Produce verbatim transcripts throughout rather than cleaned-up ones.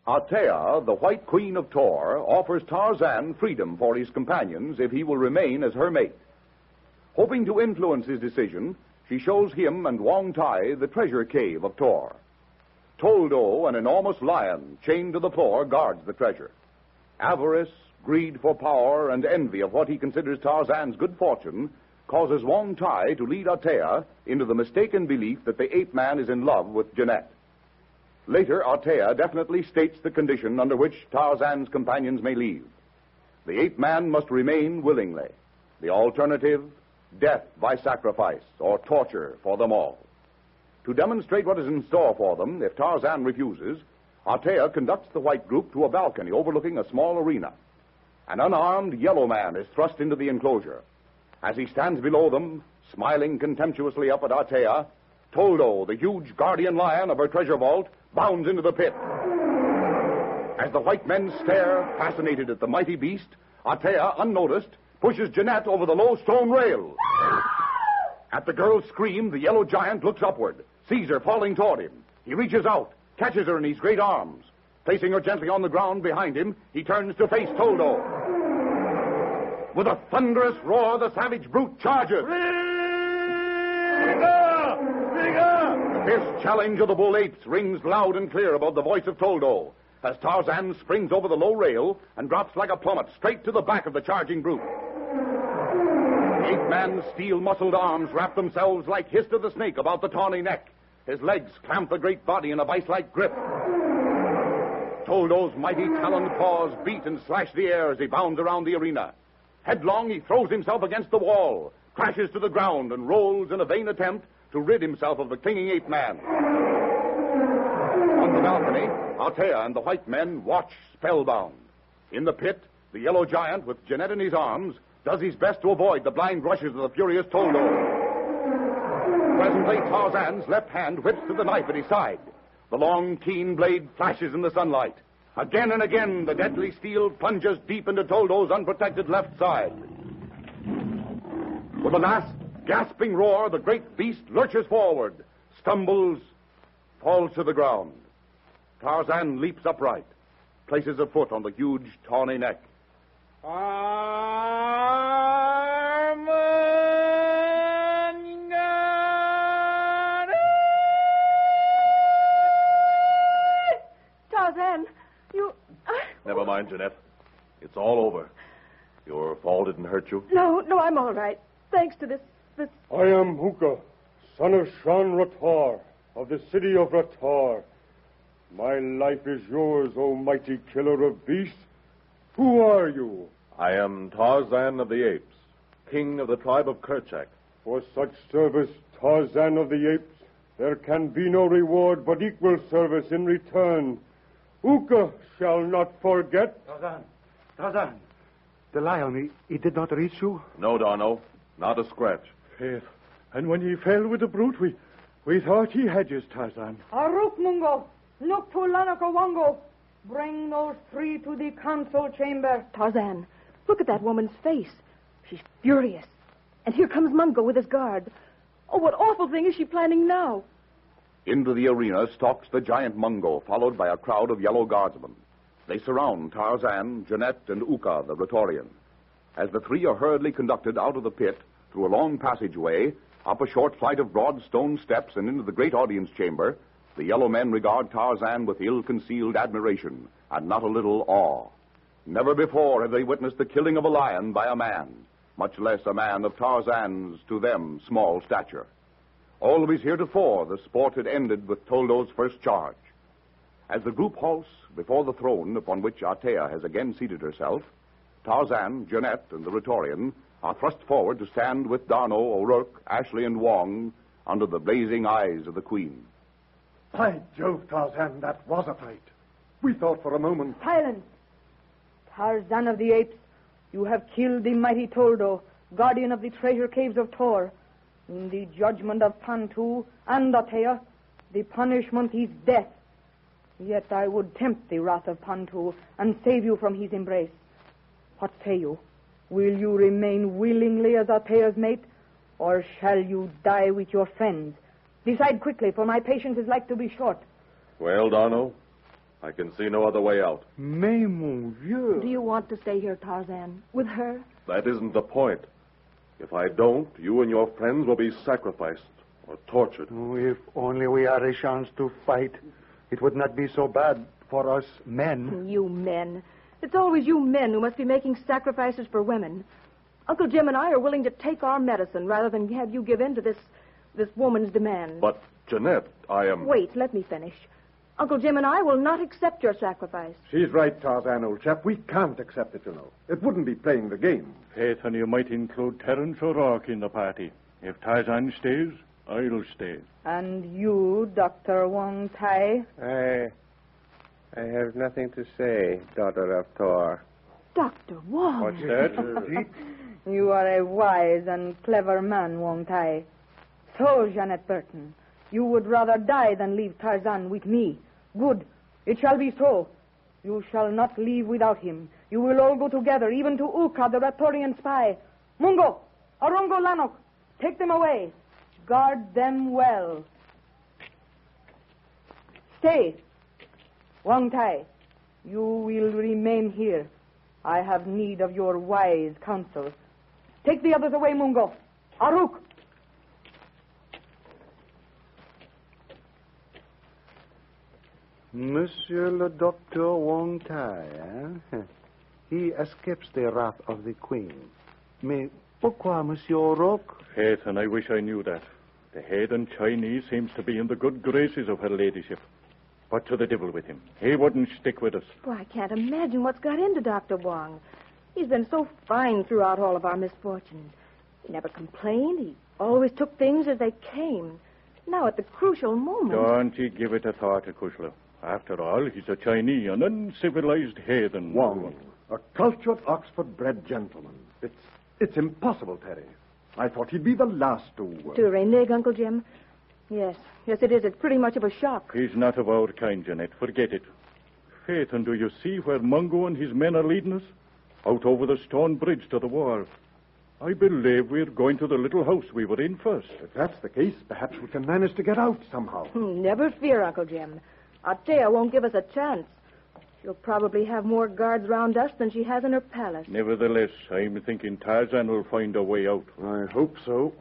Atea, the White Queen of Tor, offers Tarzan freedom for his companions if he will remain as her mate. Hoping to influence his decision, she shows him and Wong Tai the treasure cave of Tor. Toldo, an enormous lion chained to the floor, guards the treasure. Avarice, greed for power, and envy of what he considers Tarzan's good fortune causes Wong Tai to lead Atea into the mistaken belief that the ape man is in love with Jeanette. Later, Atea definitely states the condition under which Tarzan's companions may leave. The ape man must remain willingly. The alternative, death by sacrifice or torture for them all. To demonstrate what is in store for them, if Tarzan refuses, Atea conducts the white group to a balcony overlooking a small arena. An unarmed yellow man is thrust into the enclosure. As he stands below them, smiling contemptuously up at Atea, Toldo, the huge guardian lion of her treasure vault, bounds into the pit. As the white men stare, fascinated at the mighty beast, Atea, unnoticed, pushes Jeanette over the low stone rail. At the girl's scream, the yellow giant looks upward, sees her falling toward him. He reaches out, catches her in his great arms. Placing her gently on the ground behind him, he turns to face Toldo. With a thunderous roar, the savage brute charges. The fierce challenge of the bull apes rings loud and clear above the voice of Toldo, as Tarzan springs over the low rail and drops like a plummet straight to the back of the charging brute. The ape-man's steel-muscled arms wrap themselves like Hist of the snake about the tawny neck. His legs clamp the great body in a vice-like grip. Toldo's mighty taloned paws beat and slash the air as he bounds around the arena. Headlong, he throws himself against the wall, crashes to the ground, and rolls in a vain attempt to rid himself of the clinging ape-man. On the balcony, Atea and the white men watch spellbound. In the pit, the yellow giant, with Jeanette in his arms, does his best to avoid the blind rushes of the furious Toldo. Presently, Tarzan's left hand whips to the knife at his side. The long, keen blade flashes in the sunlight. Again and again, the deadly steel plunges deep into Toldo's unprotected left side. With a last gasping roar, the great beast lurches forward, stumbles, falls to the ground. Tarzan leaps upright, places a foot on the huge, tawny neck. Tarzan, you... Never mind, Jeanette. It's all over. Your fall didn't hurt you? No, no, I'm all right. Thanks to this, this... I am Uka, son of Shan Ratar, of the city of Ratar. My life is yours, O mighty killer of beasts. Who are you? I am Tarzan of the Apes, king of the tribe of Kerchak. For such service, Tarzan of the Apes, there can be no reward but equal service in return. Uka shall not forget. Tarzan, Tarzan, the lion, he, he did not reach you? No, Darno, not a scratch. Faith, and when he fell with the brute, we, we thought he had his Tarzan. Aruk Mungo, look to Lanakawango. Bring those three to the council chamber. Tarzan, look at that woman's face. She's furious. And here comes Mungo with his guard. Oh, what awful thing is she planning now? Into the arena stalks the giant Mungo, followed by a crowd of yellow guardsmen. They surround Tarzan, Jeanette, and Uka, the Ratorian. As the three are hurriedly conducted out of the pit, through a long passageway, up a short flight of broad stone steps, and into the great audience chamber, the yellow men regard Tarzan with ill-concealed admiration and not a little awe. Never before have they witnessed the killing of a lion by a man, much less a man of Tarzan's, to them, small stature. Always heretofore, the sport had ended with Toldo's first charge. As the group halts before the throne upon which Atea has again seated herself, Tarzan, Jeanette, and the Ratorian are thrust forward to stand with Darno, O'Rourke, Ashley, and Wong under the blazing eyes of the Queen. By Jove, Tarzan, that was a fight. We thought for a moment... Silence. Tarzan of the Apes, you have killed the mighty Toldo, guardian of the treasure caves of Tor. In the judgment of Pantu and Atea, the punishment is death. Yet I would tempt the wrath of Pantu and save you from his embrace. What say you? Will you remain willingly as Atea's mate, or shall you die with your friends? Decide quickly, for my patience is like to be short. Well, Darno, I can see no other way out. Mais, mon vieux. Do you want to stay here, Tarzan, with her? That isn't the point. If I don't, you and your friends will be sacrificed or tortured. Oh, if only we had a chance to fight, it would not be so bad for us men. You men. It's always you men who must be making sacrifices for women. Uncle Jim and I are willing to take our medicine rather than have you give in to this this woman's demand. But, Jeanette, I am... Wait, let me finish. Uncle Jim and I will not accept your sacrifice. She's right, Tarzan, old chap. We can't accept it, you know. It wouldn't be playing the game. Faith, and you might include Terence O'Rourke in the party. If Tarzan stays, I'll stay. And you, Doctor Wong Tai? I... I have nothing to say, daughter of Thor. Doctor Wong. What's that? You are a wise and clever man, Wong Tai. So, Jeanette Burton, you would rather die than leave Tarzan with me. Good. It shall be so. You shall not leave without him. You will all go together, even to Uka, the Ratorian spy. Mungo, Arongo Lanok, take them away. Guard them well. Stay. Wong Tai, you will remain here. I have need of your wise counsel. Take the others away, Mungo. Aruk. Monsieur le Docteur Wong Tai, eh? He escapes the wrath of the Queen. Mais pourquoi, Monsieur O'Rourke? Faith, and I wish I knew that. The heathen Chinese seems to be in the good graces of her ladyship. But to the devil with him. He wouldn't stick with us. Well, I can't imagine what's got into Doctor Wong. He's been so fine throughout all of our misfortunes. He never complained. He always took things as they came. Now, at the crucial moment... Don't you give it a thought, Akushla. After all, he's a Chinese, an uncivilized heathen. Wong, a cultured Oxford-bred gentleman. It's it's impossible, Terry. I thought he'd be the last to... Uh... To renege, Uncle Jim? Yes, yes, it is. It's pretty much of a shock. He's not of our kind, Jeanette. Forget it. Faith, and do you see where Mungo and his men are leading us? Out over the stone bridge to the wall. I believe we're going to the little house we were in first. If that's the case, perhaps we can manage to get out somehow. Hmm, never fear, Uncle Jim. Atea won't give us a chance. She'll probably have more guards round us than she has in her palace. Nevertheless, I'm thinking Tarzan will find a way out. I hope so.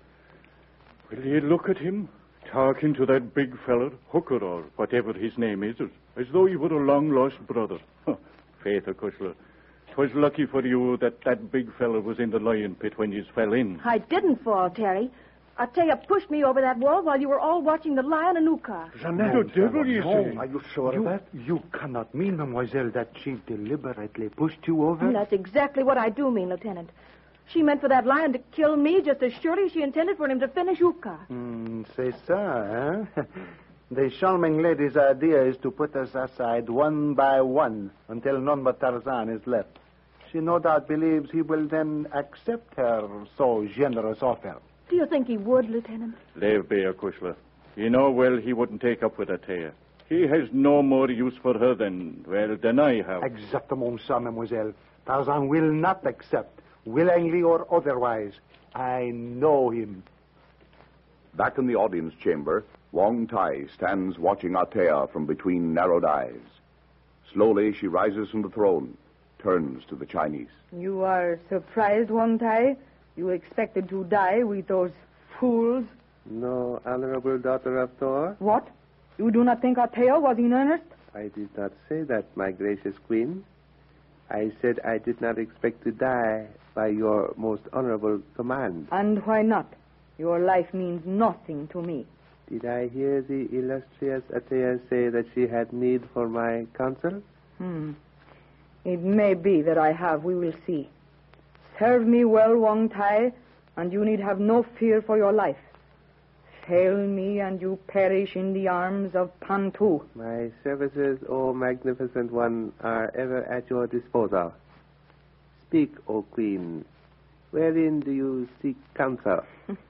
Will you look at him? Talking to that big feller, Hooker or whatever his name is, as though he were a long-lost brother. Faith, Akushla, 'twas lucky for you that that big feller was in the lion pit when you fell in. I didn't fall, Terry. Atea pushed me over that wall while you were all watching the lion and Uka. Jeanette, The devil, you no. say? Are you sure You, of that? you cannot mean, mademoiselle, that she deliberately pushed you over? And that's exactly what I do mean, Lieutenant. She meant for that lion to kill me just as surely as she intended for him to finish Uka. Mm, c'est ça, eh? The charming lady's idea is to put us aside one by one until none but Tarzan is left. She no doubt believes he will then accept her so generous offer. Do you think he would, Lieutenant? Leave be, Akushla. You know well he wouldn't take up with Atea. He has no more use for her than, well, than I have. Exactement ça, mademoiselle. Tarzan will not accept, willingly or otherwise. I know him. Back in the audience chamber, Wong Tai stands watching Atea from between narrowed eyes. Slowly, she rises from the throne, turns to the Chinese. You are surprised, Wong Tai? You expected to die with those fools? No, honorable daughter of Thor. What? You do not think Atea was in earnest? I did not say that, my gracious queen. I said I did not expect to die by your most honorable command. And why not? Your life means nothing to me. Did I hear the illustrious Atea say that she had need for my counsel? Hmm. It may be that I have. We will see. Serve me well, Wong Tai, and you need have no fear for your life. Fail me, and you perish in the arms of Pantu. My services, O magnificent one, are ever at your disposal. Speak, O queen. Wherein do you seek counsel?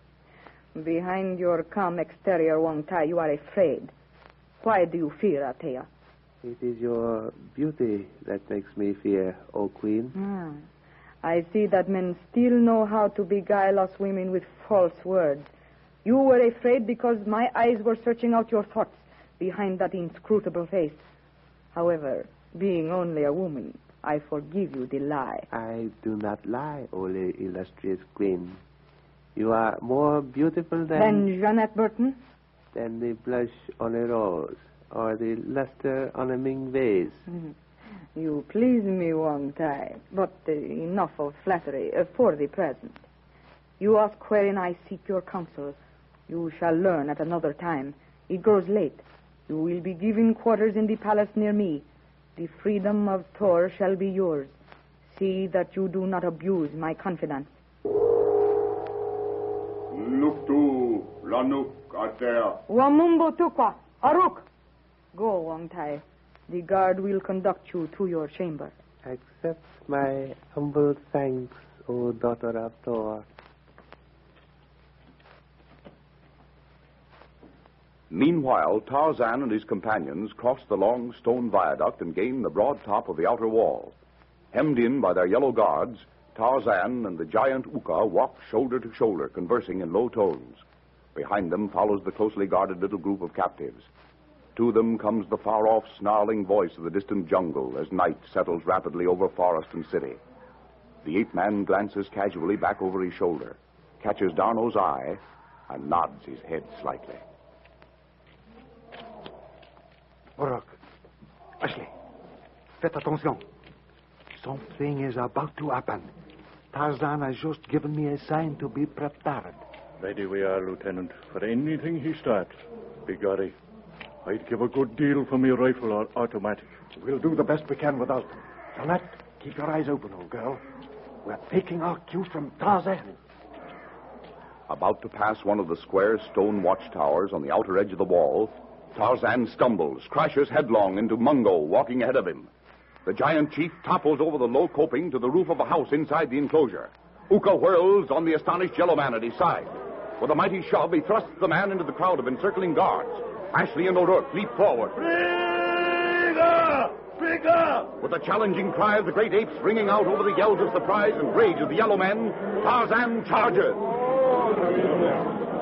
Behind your calm exterior, Wong Tai, you are afraid. Why do you fear, Atea? It is your beauty that makes me fear, O queen. Hmm. I see that men still know how to beguile us women with false words. You were afraid because my eyes were searching out your thoughts behind that inscrutable face. However, being only a woman, I forgive you the lie. I do not lie, O illustrious queen. You are more beautiful than... Than Jeanette Burton? Than the blush on a rose, or the luster on a Ming vase. Mm. You please me, Wong Tai, but uh, enough of flattery uh, for the present. You ask wherein I seek your counsel. You shall learn at another time. It grows late. You will be given quarters in the palace near me. The freedom of Tor shall be yours. See that you do not abuse my confidence. Look to Lanuk out there. Wamumbo Tukwa, Aruk. Go, Wong Tai. The guard will conduct you to your chamber. Accept my humble thanks, O daughter of Tor. Meanwhile, Tarzan and his companions crossed the long stone viaduct and gained the broad top of the outer wall. Hemmed in by their yellow guards, Tarzan and the giant Uka walked shoulder to shoulder, conversing in low tones. Behind them follows the closely guarded little group of captives. To them comes the far-off snarling voice of the distant jungle as night settles rapidly over forest and city. The ape-man glances casually back over his shoulder, catches D'Arnot's eye, and nods his head slightly. Orok, Ashley, faites attention. Something is about to happen. Tarzan has just given me a sign to be prepared. Ready we are, Lieutenant, for anything he starts. Biggory, I'd give a good deal for me rifle or automatic. We'll do the best we can without them. Jeanette, keep your eyes open, old girl. We're taking our cue from Tarzan. About to pass one of the square stone watchtowers on the outer edge of the wall, Tarzan stumbles, crashes headlong into Mungo walking ahead of him. The giant chief topples over the low coping to the roof of a house inside the enclosure. Uka whirls on the astonished yellow man at his side. With a mighty shove, he thrusts the man into the crowd of encircling guards. Ashley and O'Rourke leap forward. Bigger! Bigger! With a challenging cry of the great apes ringing out over the yells of surprise and rage of the yellow men, Tarzan charges.